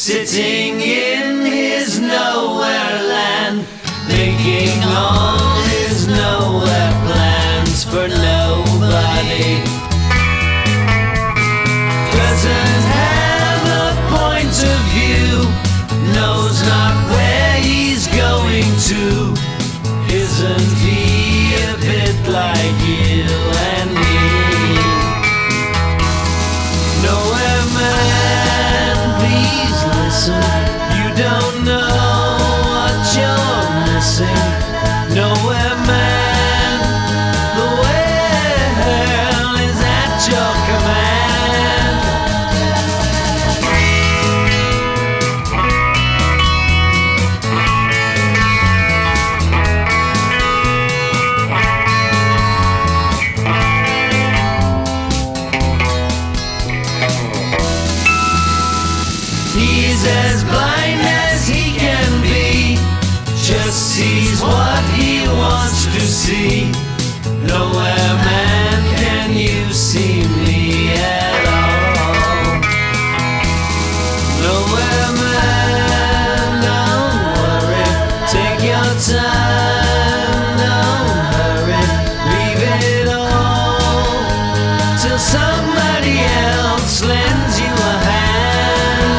sitting in his nowhere land, making all his nowhere plans for nobody. Doesn't have a point of view, knows not where he's going to. Isn't he a bit like you and me? Nowhere man, please listen. You don't know what you're missing. Nowhere man, the world is at your command. He's as blind as he can be, just sees what he wants to see. Nowhere man can you see me at all. Nowhere man, don't worry, take your time, don't hurry, leave it all till somebody else lends you a hand.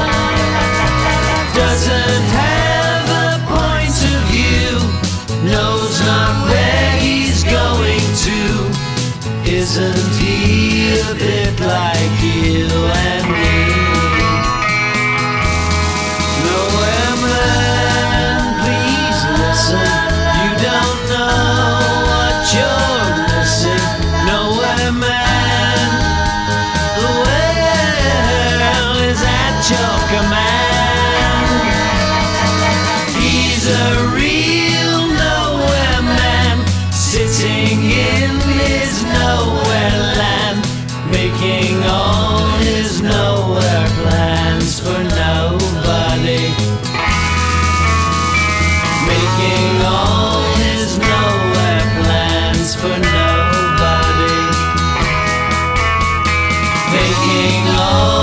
Doesn't have a point of view, knows not where he's going to. Isn't he a bit like you and me? Nowhere man, please listen. You don't know what you're missing. Nowhere man, the world is at your command. He's a real nowhere man, sitting in his nowhere land, making all his nowhere plans for nobody. Making all his nowhere plans for nobody. Making all